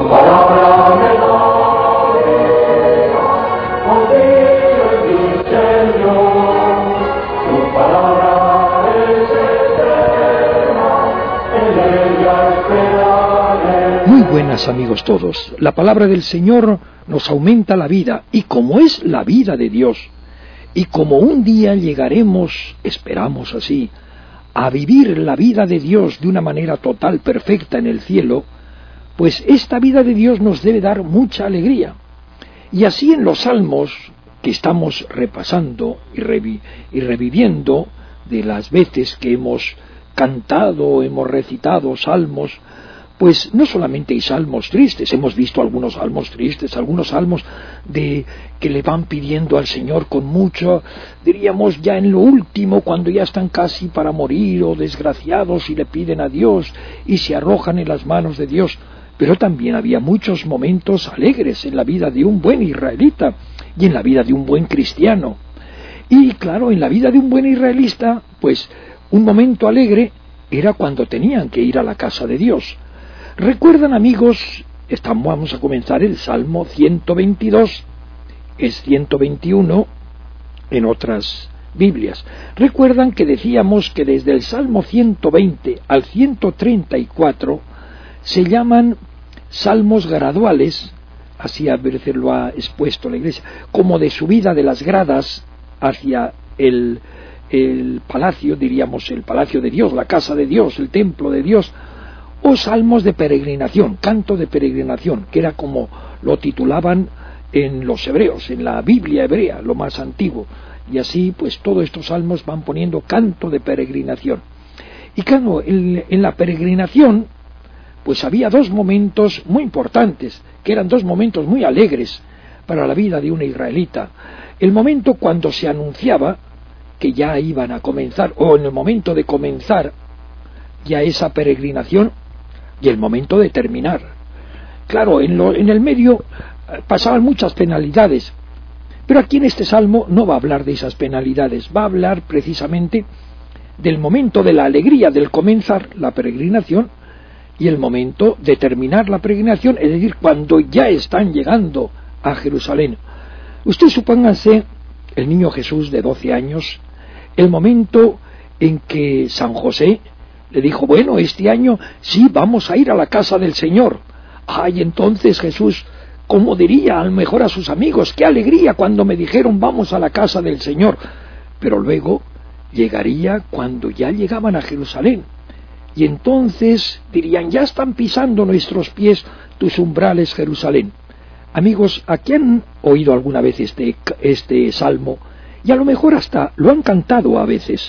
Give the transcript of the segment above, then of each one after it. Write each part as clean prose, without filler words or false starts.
palabra me da vida, confío en ti, Señor, tu palabra es eterna, en ella esperaré. Muy buenas, amigos todos. La palabra del Señor nos aumenta la vida, y como es la vida de Dios, y como un día llegaremos, esperamos así, a vivir la vida de Dios de una manera total, perfecta en el cielo, pues esta vida de Dios nos debe dar mucha alegría. Y así en los salmos que estamos repasando y reviviendo de las veces que hemos cantado, hemos recitado salmos, pues no solamente hay salmos tristes, hemos visto algunos salmos tristes, algunos salmos que le van pidiendo al Señor con mucho, diríamos ya en lo último, cuando ya están casi para morir o desgraciados y le piden a Dios y se arrojan en las manos de Dios. Pero también había muchos momentos alegres en la vida de un buen israelita y en la vida de un buen cristiano. Y claro, en la vida de un buen israelita, pues un momento alegre era cuando tenían que ir a la casa de Dios. ¿Recuerdan, amigos? Vamos a comenzar el Salmo 122, es 121 en otras Biblias. ¿Recuerdan que decíamos que desde el Salmo 120 al 134 se llaman salmos graduales, así a veces lo ha expuesto la Iglesia, como de subida de las gradas hacia el palacio, diríamos el palacio de Dios, la casa de Dios, el templo de Dios, o salmos de peregrinación, canto de peregrinación, que era como lo titulaban en los hebreos, en la Biblia hebrea, lo más antiguo, y así pues todos estos salmos van poniendo canto de peregrinación. Y claro, en la peregrinación pues había dos momentos muy importantes, que eran dos momentos muy alegres para la vida de una israelita. El momento cuando se anunciaba que ya iban a comenzar, o en el momento de comenzar ya esa peregrinación, y el momento de terminar. Claro, en el medio pasaban muchas penalidades, pero aquí en este salmo no va a hablar de esas penalidades, va a hablar precisamente del momento de la alegría del comenzar la peregrinación y el momento de terminar la peregrinación, es decir, cuando ya están llegando a Jerusalén. Usted supóngase el niño Jesús de 12 años, el momento en que San José le dijo, bueno, este año sí vamos a ir a la casa del Señor. Ay, entonces Jesús, ¿cómo diría a lo mejor a sus amigos? ¡Qué alegría cuando me dijeron vamos a la casa del Señor! Pero luego llegaría cuando ya llegaban a Jerusalén. Y entonces dirían, ya están pisando nuestros pies tus umbrales, Jerusalén. Amigos, ¿aquí han oído alguna vez este salmo? Y a lo mejor hasta lo han cantado a veces.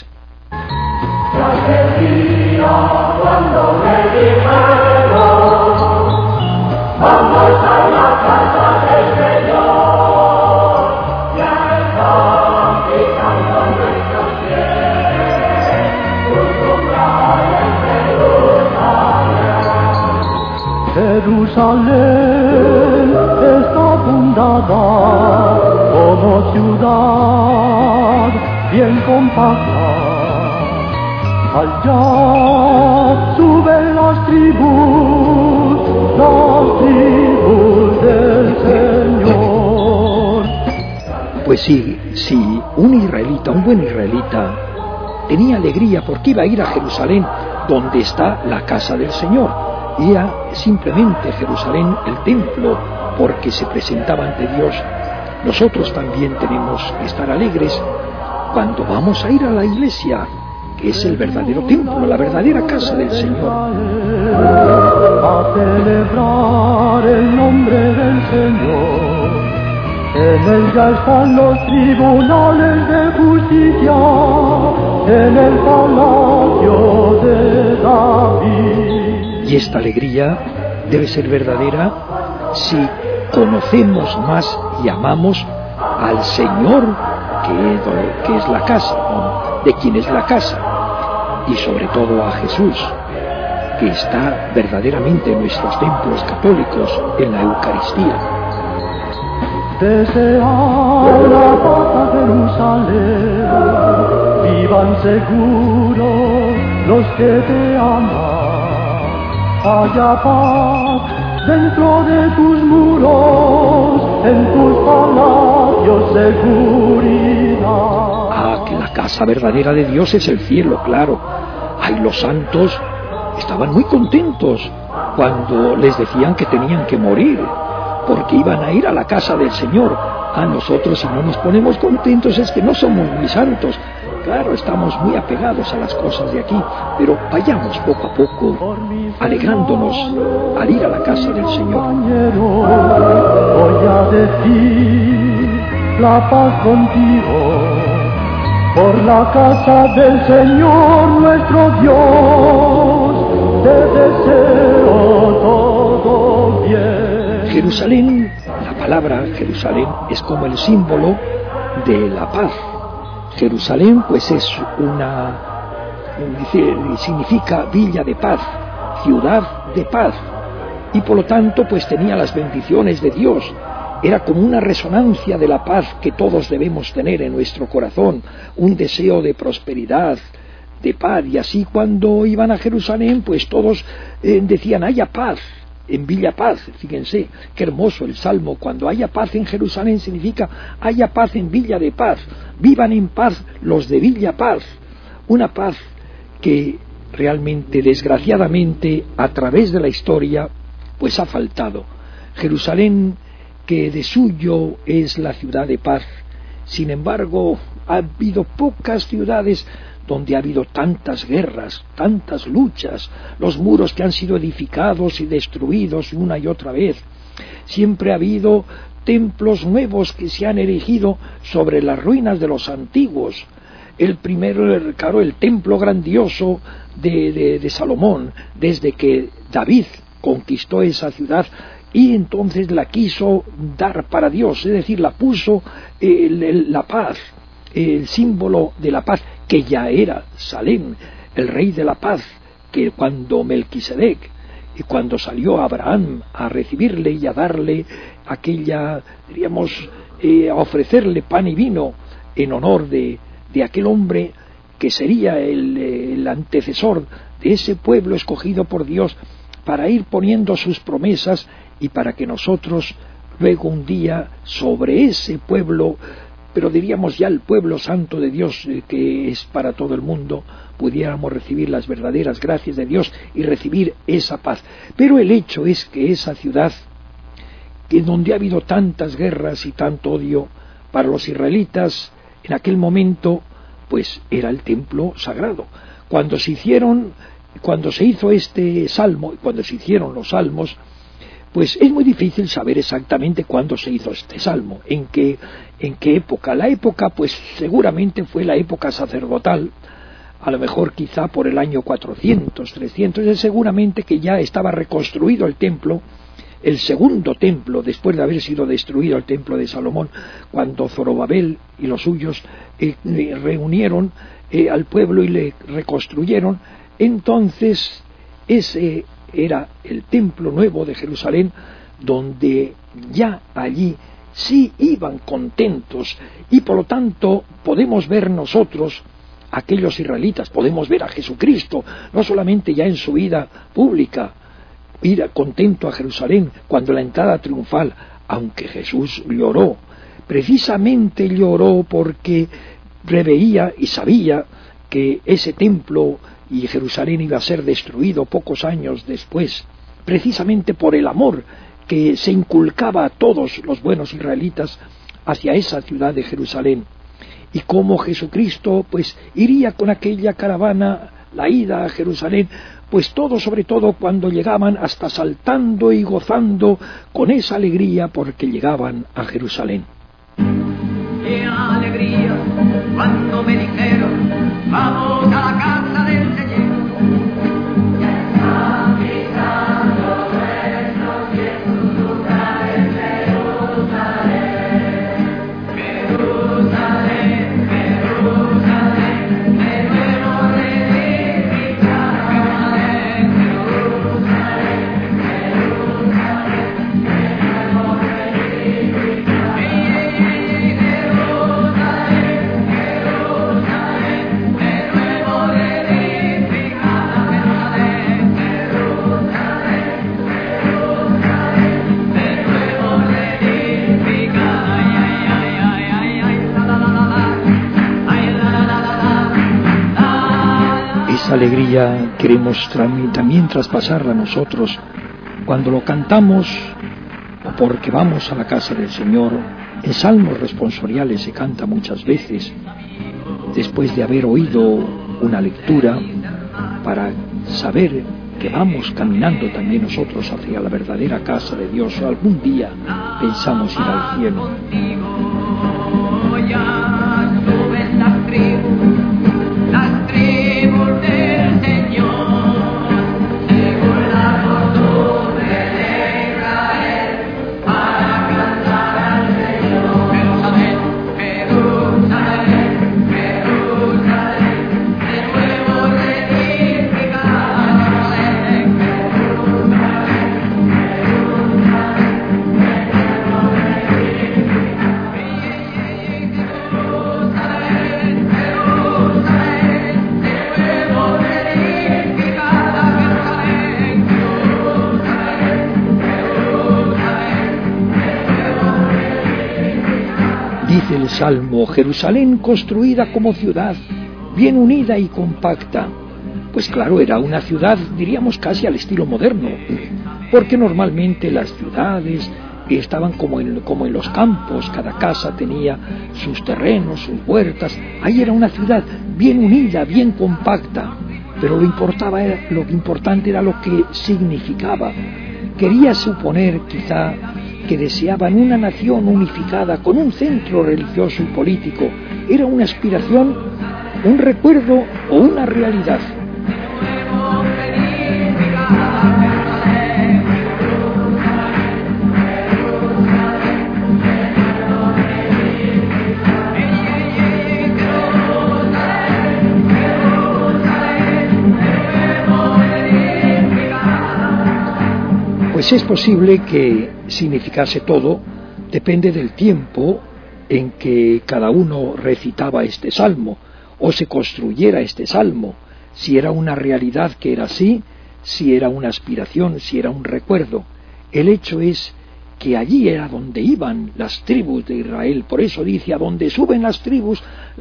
Cuando me dijeron, vamos a la casa del Señor, ya están pisando nuestros pies, tus umbrales, Jerusalén. Jerusalén está fundada como ciudad bien compacta. Allá suben las tribus del Señor. Pues sí, un israelita, un buen israelita, tenía alegría porque iba a ir a Jerusalén, donde está la casa del Señor. Y era simplemente Jerusalén el templo, porque se presentaba ante Dios. Nosotros también tenemos que estar alegres cuando vamos a ir a la iglesia, que es el verdadero templo, la verdadera casa del Señor. A celebrar el nombre del Señor, en él ya están los tribunales de justicia, en el palacio de David. Y esta alegría debe ser verdadera si conocemos más y amamos al Señor, que es la casa, ¿no? De quien es la casa, y sobre todo a Jesús, que está verdaderamente en nuestros templos católicos, en la Eucaristía. Desean la paz a Jerusalén, vivan seguros los que te aman, haya paz dentro de tus muros, en tus palacios seguridad. Ah, que la casa verdadera de Dios es el cielo, claro. Ay, los santos estaban muy contentos cuando les decían que tenían que morir, porque iban a ir a la casa del Señor. A nosotros, si no nos ponemos contentos, es que no somos muy santos. Claro, estamos muy apegados a las cosas de aquí, pero vayamos poco a poco, alegrándonos al ir a la casa del Señor. Voy a decir la paz contigo, por la casa del Señor nuestro Dios, te deseo todo bien. Jerusalén, la palabra Jerusalén es como el símbolo de la paz. Jerusalén pues es significa villa de paz, ciudad de paz, y por lo tanto pues tenía las bendiciones de Dios. Era como una resonancia de la paz que todos debemos tener en nuestro corazón, un deseo de prosperidad, de paz, y así cuando iban a Jerusalén pues todos decían haya paz en Villa Paz. Fíjense qué hermoso el salmo: cuando haya paz en Jerusalén significa haya paz en Villa de Paz, vivan en paz los de Villa Paz. Una paz que realmente, desgraciadamente, a través de la historia pues ha faltado. Jerusalén, que de suyo es la ciudad de paz, sin embargo ha habido pocas ciudades donde ha habido tantas guerras, tantas luchas, los muros que han sido edificados y destruidos una y otra vez. Siempre ha habido templos nuevos que se han erigido sobre las ruinas de los antiguos. El primero, claro, el templo grandioso de Salomón, desde que David conquistó esa ciudad y entonces la quiso dar para Dios, es decir, la puso la paz, el símbolo de la paz, que ya era Salem, el rey de la paz, que cuando Melquisedec, y cuando salió Abraham a recibirle y a darle aquella, diríamos, a ofrecerle pan y vino en honor de aquel hombre que sería el antecesor de ese pueblo escogido por Dios para ir poniendo sus promesas y para que nosotros luego un día sobre ese pueblo, pero diríamos ya el pueblo santo de Dios, que es para todo el mundo, pudiéramos recibir las verdaderas gracias de Dios y recibir esa paz. Pero el hecho es que esa ciudad, que donde ha habido tantas guerras y tanto odio, para los israelitas en aquel momento pues era el templo sagrado. Cuando se hizo este salmo, cuando se hicieron los salmos, pues es muy difícil saber exactamente cuándo se hizo este salmo, en qué época. La época pues seguramente fue la época sacerdotal, a lo mejor quizá por el año 400, 300, es seguramente que ya estaba reconstruido el templo, el segundo templo, después de haber sido destruido el templo de Salomón, cuando Zorobabel y los suyos reunieron al pueblo y le reconstruyeron. Entonces ese era el templo nuevo de Jerusalén, donde ya allí sí iban contentos, y por lo tanto podemos ver nosotros, aquellos israelitas, podemos ver a Jesucristo, no solamente ya en su vida pública, ir contento a Jerusalén cuando la entrada triunfal, aunque Jesús lloró, precisamente lloró porque preveía y sabía que ese templo y Jerusalén iba a ser destruido pocos años después, precisamente por el amor que se inculcaba a todos los buenos israelitas hacia esa ciudad de Jerusalén, y cómo Jesucristo pues iría con aquella caravana, la ida a Jerusalén, pues todo, sobre todo cuando llegaban, hasta saltando y gozando con esa alegría porque llegaban a Jerusalén. ¡Qué alegría cuando me dijeron vamos a la casa del Señor! Esa alegría queremos también traspasarla a nosotros cuando lo cantamos o porque vamos a la casa del Señor. En salmos responsoriales se canta muchas veces después de haber oído una lectura para saber que vamos caminando también nosotros hacia la verdadera casa de Dios, o algún día pensamos ir al cielo. Las tribus del Señor, según la costumbre de Israel, para cantar al Señor. Jerusalén, Jerusalén, Jerusalén, de nuevo reedificada. Jerusalén, Dice el Salmo: Jerusalén construida como ciudad, bien unida y compacta. Pues claro, era una ciudad, diríamos casi al estilo moderno, porque normalmente las ciudades estaban como en los campos, cada casa tenía sus terrenos, sus huertas. Ahí era una ciudad bien unida, bien compacta, pero lo importante era lo que significaba. Quería suponer quizá que deseaban una nación unificada con un centro religioso y político. Era una aspiración, un recuerdo o una realidad. Pues es posible que significase todo, depende del tiempo en que cada uno recitaba este salmo o se construyera este salmo, si era una realidad que era así, si era una aspiración, si era un recuerdo. El hecho es que allí era donde iban las tribus de Israel. Por eso dice: a donde suben las tribus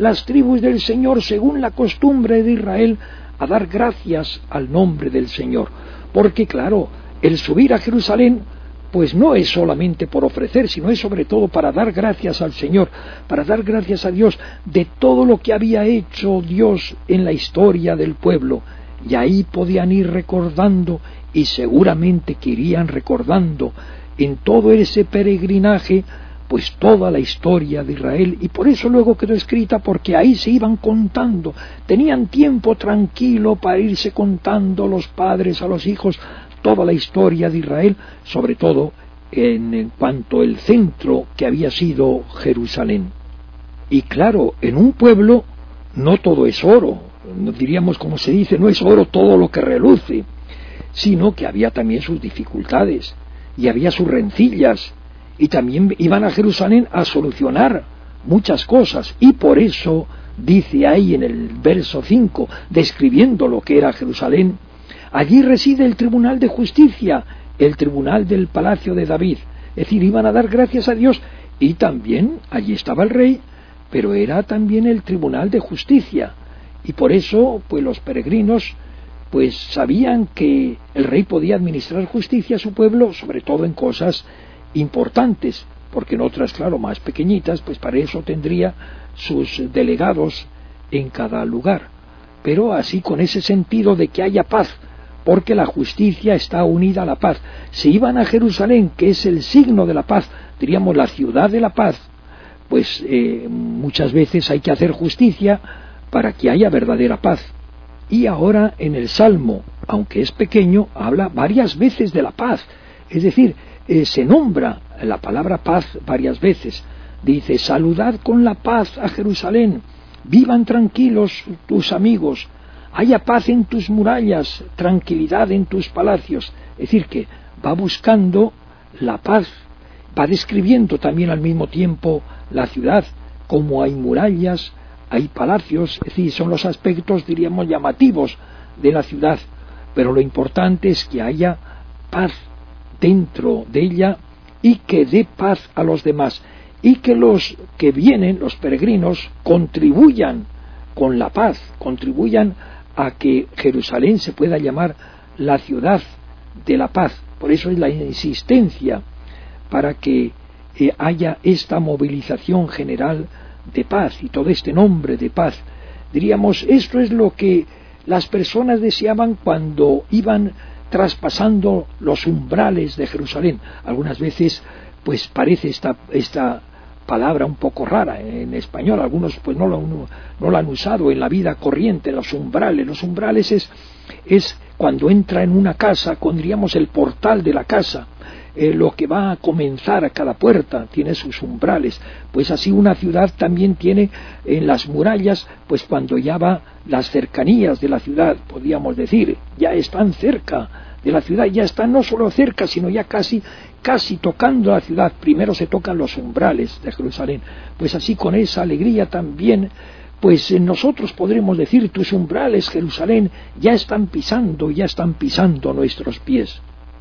del Señor, según la costumbre de Israel, a dar gracias al nombre del Señor. Porque claro, el subir a Jerusalén pues no es solamente por ofrecer, sino es sobre todo para dar gracias al Señor, para dar gracias a Dios de todo lo que había hecho Dios en la historia del pueblo. Y ahí podían ir recordando, y seguramente que irían recordando en todo ese peregrinaje, pues toda la historia de Israel. Y por eso luego quedó escrita, porque ahí se iban contando, tenían tiempo tranquilo para irse contando los padres a los hijos toda la historia de Israel, sobre todo en cuanto al centro que había sido Jerusalén. Y claro, en un pueblo no todo es oro, diríamos como se dice, no es oro todo lo que reluce, sino que había también sus dificultades y había sus rencillas, y también iban a Jerusalén a solucionar muchas cosas. Y por eso dice ahí en el verso 5, describiendo lo que era Jerusalén: allí reside el tribunal de justicia, el tribunal del palacio de David. Es decir, iban a dar gracias a Dios, y también allí estaba el rey, pero era también el tribunal de justicia. Y por eso, pues los peregrinos pues sabían que el rey podía administrar justicia a su pueblo, sobre todo en cosas importantes, porque en otras, claro, más pequeñitas, pues para eso tendría sus delegados en cada lugar. Pero así, con ese sentido de que haya paz, porque la justicia está unida a la paz. Si iban a Jerusalén, que es el signo de la paz, diríamos la ciudad de la paz, pues muchas veces hay que hacer justicia para que haya verdadera paz. Y ahora en el Salmo, aunque es pequeño, habla varias veces de la paz. Es decir, se nombra la palabra paz varias veces. Dice: saludad con la paz a Jerusalén, vivan tranquilos tus amigos, haya paz en tus murallas, tranquilidad en tus palacios. Es decir, que va buscando la paz, va describiendo también al mismo tiempo la ciudad, como hay murallas, hay palacios. Es decir, son los aspectos, diríamos, llamativos de la ciudad, pero lo importante es que haya paz dentro de ella y que dé paz a los demás, y que los que vienen, los peregrinos, contribuyan con la paz, contribuyan a que Jerusalén se pueda llamar la ciudad de la paz. Por eso es la insistencia para que haya esta movilización general de paz y todo este nombre de paz. Diríamos, esto es lo que las personas deseaban cuando iban traspasando los umbrales de Jerusalén. Algunas veces pues parece esta palabra un poco rara en español, algunos pues no lo han usado en la vida corriente, los umbrales. Los umbrales es cuando entra en una casa, diríamos el portal de la casa, lo que va a comenzar a cada puerta, tiene sus umbrales. Pues así una ciudad también tiene en las murallas, pues cuando ya va las cercanías de la ciudad, podríamos decir, ya están cerca de la ciudad, ya están no solo cerca, sino ya casi tocando la ciudad. Primero se tocan los umbrales de Jerusalén. Pues así con esa alegría también, pues nosotros podremos decir, tus umbrales, Jerusalén, ya están pisando nuestros pies.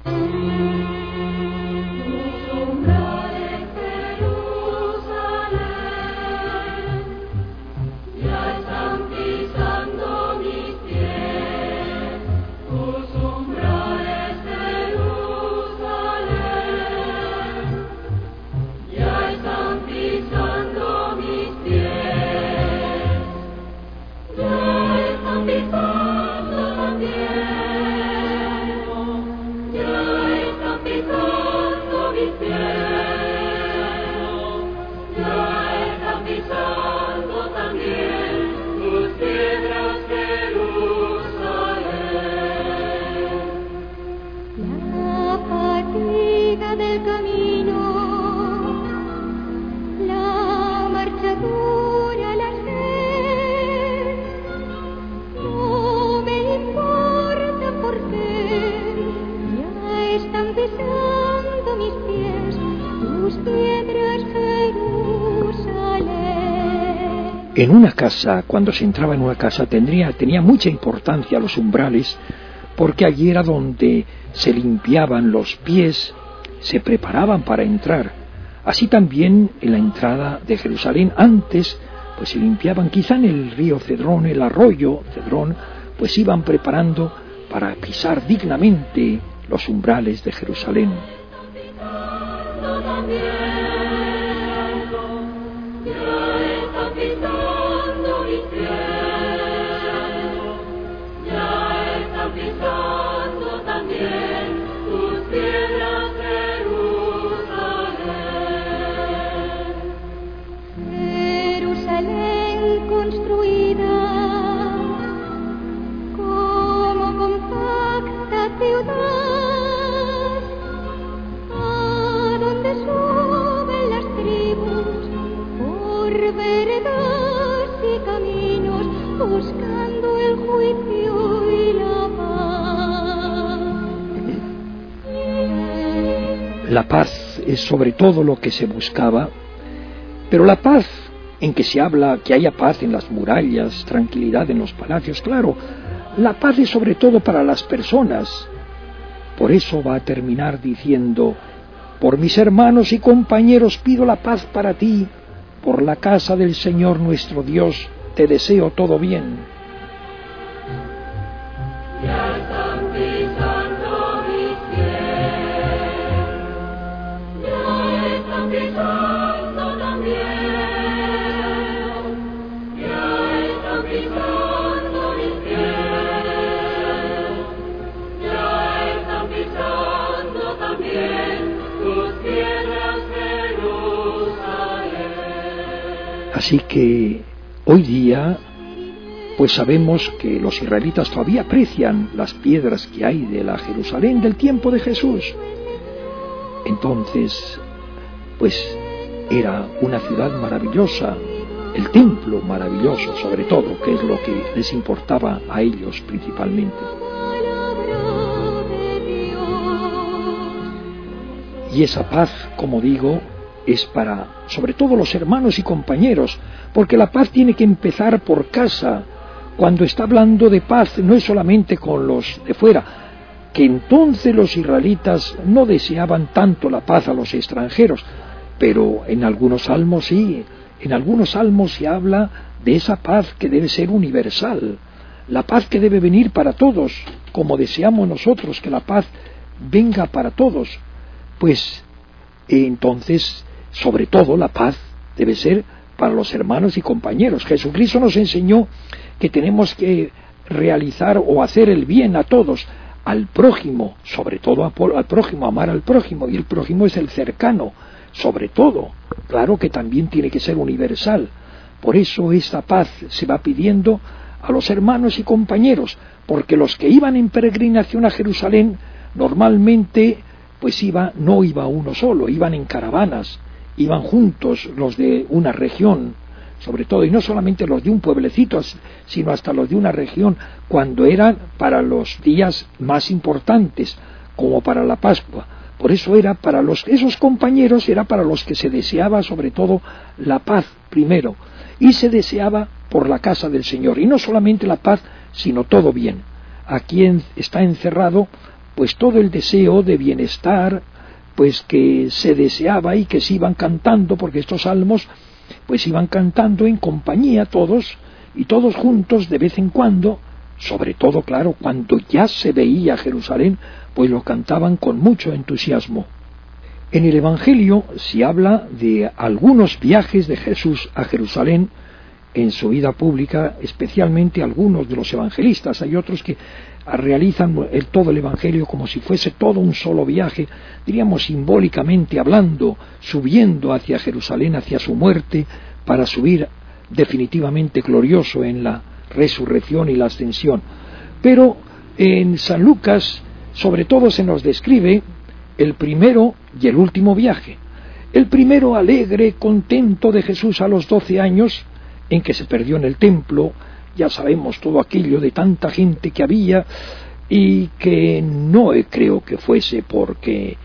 En una casa, cuando se entraba en una casa, tenía mucha importancia los umbrales, porque allí era donde se limpiaban los pies, se preparaban para entrar. Así también en la entrada de Jerusalén, antes pues se limpiaban, quizá en el río Cedrón, el arroyo Cedrón, pues iban preparando para pisar dignamente los umbrales de Jerusalén. La paz es sobre todo lo que se buscaba, pero la paz en que se habla, que haya paz en las murallas, tranquilidad en los palacios, claro, la paz es sobre todo para las personas. Por eso va a terminar diciendo, por mis hermanos y compañeros pido la paz para ti, por la casa del Señor nuestro Dios te deseo todo bien. Así que hoy día pues sabemos que los israelitas todavía aprecian las piedras que hay de la Jerusalén del tiempo de Jesús. Entonces pues era una ciudad maravillosa, el templo maravilloso sobre todo, que es lo que les importaba a ellos principalmente. Y esa paz, como digo, es para, sobre todo, los hermanos y compañeros, porque la paz tiene que empezar por casa. Cuando está hablando de paz, no es solamente con los de fuera, que entonces los israelitas no deseaban tanto la paz a los extranjeros, pero en algunos salmos sí, en algunos salmos se habla de esa paz que debe ser universal, la paz que debe venir para todos, como deseamos nosotros que la paz venga para todos, pues entonces, sobre todo, la paz debe ser para los hermanos y compañeros. Jesucristo nos enseñó que tenemos que realizar o hacer el bien a todos, al prójimo, sobre todo al prójimo, amar al prójimo, y el prójimo es el cercano, sobre todo. Claro que también tiene que ser universal. Por eso esta paz se va pidiendo a los hermanos y compañeros, porque los que iban en peregrinación a Jerusalén normalmente pues no iba uno solo, iban en caravanas, iban juntos los de una región, sobre todo, y no solamente los de un pueblecito, sino hasta los de una región, cuando eran para los días más importantes, como para la Pascua. Por eso era para esos compañeros, era para los que se deseaba sobre todo la paz primero, y se deseaba por la casa del Señor, y no solamente la paz, sino todo bien. Aquí está encerrado pues todo el deseo de bienestar, pues que se deseaba y que se iban cantando, porque estos salmos pues iban cantando en compañía todos, y todos juntos de vez en cuando, sobre todo, claro, cuando ya se veía Jerusalén, pues lo cantaban con mucho entusiasmo. En el Evangelio se habla de algunos viajes de Jesús a Jerusalén en su vida pública, especialmente algunos de los evangelistas. Hay otros que realizan todo el Evangelio como si fuese todo un solo viaje, diríamos simbólicamente hablando, subiendo hacia Jerusalén, hacia su muerte, para subir definitivamente glorioso en la resurrección y la ascensión. Pero en San Lucas, sobre todo, se nos describe el primero y el último viaje. El primero alegre, contento de Jesús a los 12 años, en que se perdió en el templo. Ya sabemos todo aquello de tanta gente que había, y que no creo que fuese porque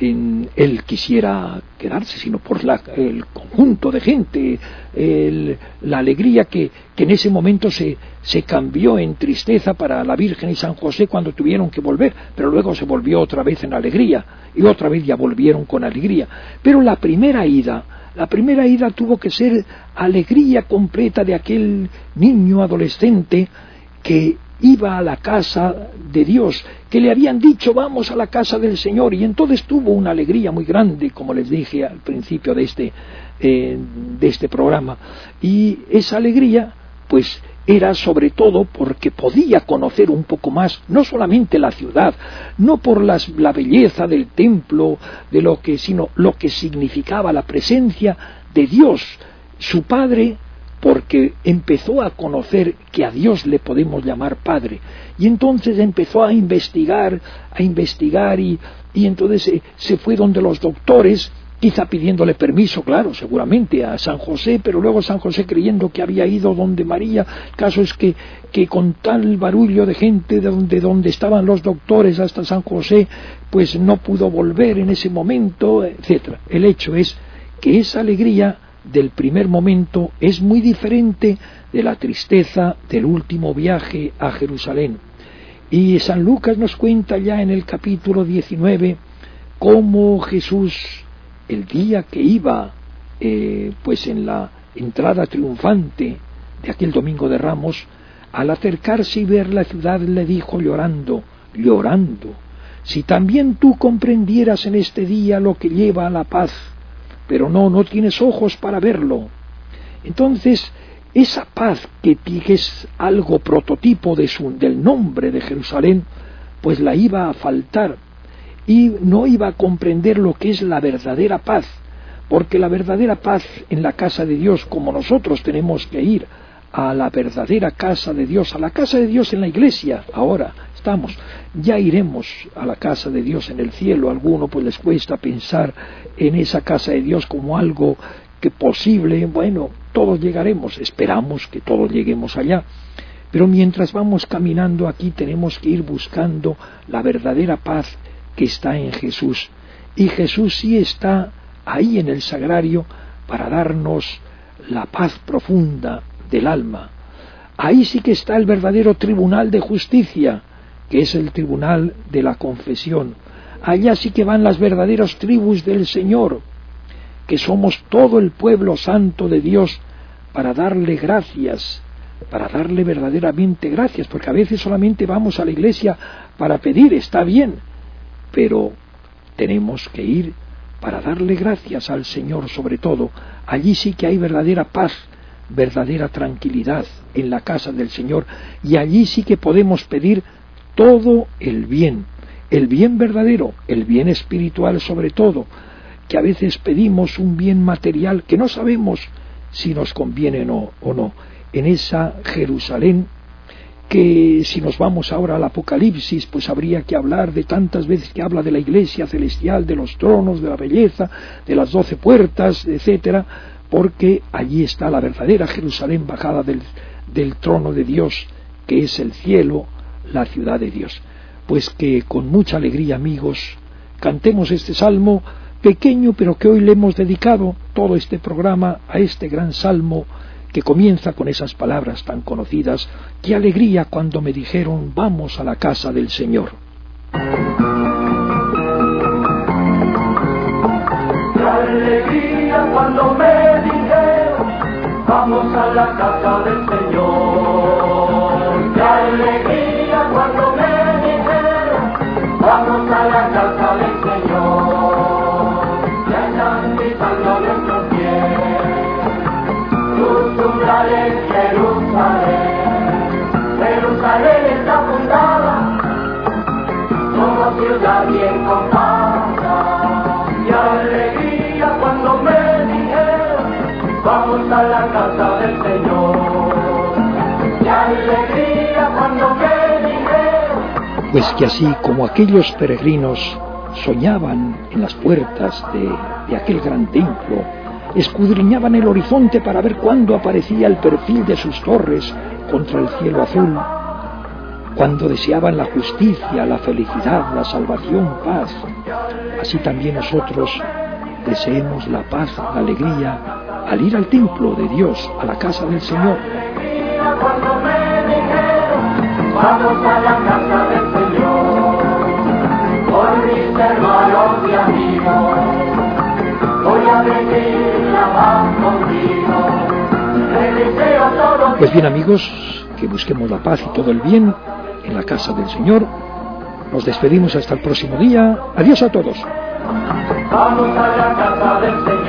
él quisiera quedarse, sino por el conjunto de gente, la alegría que en ese momento se cambió en tristeza para la Virgen y San José cuando tuvieron que volver, pero luego se volvió otra vez en alegría, y otra vez ya volvieron con alegría. Pero la primera ida tuvo que ser alegría completa de aquel niño adolescente que iba a la casa de Dios, que le habían dicho vamos a la casa del Señor, y entonces tuvo una alegría muy grande, como les dije al principio de este programa. Y esa alegría pues era sobre todo porque podía conocer un poco más, no solamente la ciudad, no por la belleza del templo, sino lo que significaba la presencia de Dios, su Padre, porque empezó a conocer que a Dios le podemos llamar Padre, y entonces empezó a investigar, y entonces se fue donde los doctores, quizá pidiéndole permiso, claro, seguramente a San José, pero luego San José creyendo que había ido donde María. El caso es que con tal barullo de gente de donde estaban los doctores hasta San José, pues no pudo volver en ese momento, etc. El hecho es que esa alegría del primer momento es muy diferente de la tristeza del último viaje a Jerusalén. Y San Lucas nos cuenta ya en el capítulo 19 cómo Jesús, el día que iba pues en la entrada triunfante de aquel Domingo de Ramos, al acercarse y ver la ciudad le dijo llorando, si también tú comprendieras en este día lo que lleva a la paz, pero no tienes ojos para verlo. Entonces esa paz que es algo prototipo del nombre de Jerusalén, pues la iba a faltar, y no iba a comprender lo que es la verdadera paz, porque la verdadera paz en la casa de Dios, como nosotros tenemos que ir a la verdadera casa de Dios, a la casa de Dios en la iglesia, ahora estamos, ya iremos a la casa de Dios en el cielo. A alguno pues les cuesta pensar en esa casa de Dios como algo que posible. Bueno, todos llegaremos, esperamos que todos lleguemos allá, pero mientras vamos caminando aquí tenemos que ir buscando la verdadera paz que está en Jesús, y Jesús sí está ahí en el sagrario para darnos la paz profunda del alma. Ahí sí que está el verdadero tribunal de justicia, que es el tribunal de la confesión. Allá sí que van las verdaderas tribus del Señor, que somos todo el pueblo santo de Dios, para darle gracias para darle verdaderamente gracias, porque a veces solamente vamos a la iglesia para pedir, está bien, pero tenemos que ir para darle gracias al Señor sobre todo. Allí sí que hay verdadera paz, verdadera tranquilidad en la casa del Señor, y allí sí que podemos pedir todo el bien verdadero, el bien espiritual sobre todo, que a veces pedimos un bien material que no sabemos si nos conviene o no. En esa Jerusalén, que si nos vamos ahora al Apocalipsis, pues habría que hablar de tantas veces que habla de la iglesia celestial, de los tronos, de la belleza, de las 12 puertas, etcétera, porque allí está la verdadera Jerusalén bajada del trono de Dios, que es el cielo, la ciudad de Dios. Pues que con mucha alegría, amigos, cantemos este salmo pequeño, pero que hoy le hemos dedicado todo este programa a este gran salmo que comienza con esas palabras tan conocidas: qué alegría cuando me dijeron vamos a la casa del Señor. Qué alegría cuando me dijeron vamos a la casa del Señor. Qué alegría cuando me dijeron vamos a la casa del Señor. Ya están pisando nuestros pies tus umbrales, Jerusalén. Jerusalén está fundada como ciudad bien comparada. Y alegría cuando me dijeron vamos a la casa del Señor. Y alegría cuando me dijeron. Pues que así como aquellos peregrinos soñaban en las puertas de aquel gran templo, escudriñaban el horizonte para ver cuándo aparecía el perfil de sus torres contra el cielo azul, cuando deseaban la justicia, la felicidad, la salvación, paz, así también nosotros deseemos la paz, la alegría al ir al templo de Dios, a la casa del Señor. Cuando me dijeron vamos a la casa del Señor, por mis hermanos y amigos voy a vivir la paz contigo. Le deseo todo. Pues bien, amigos, que busquemos la paz y todo el bien en la casa del Señor. Nos despedimos hasta el próximo día. Adiós a todos. Vamos a la casa del Señor.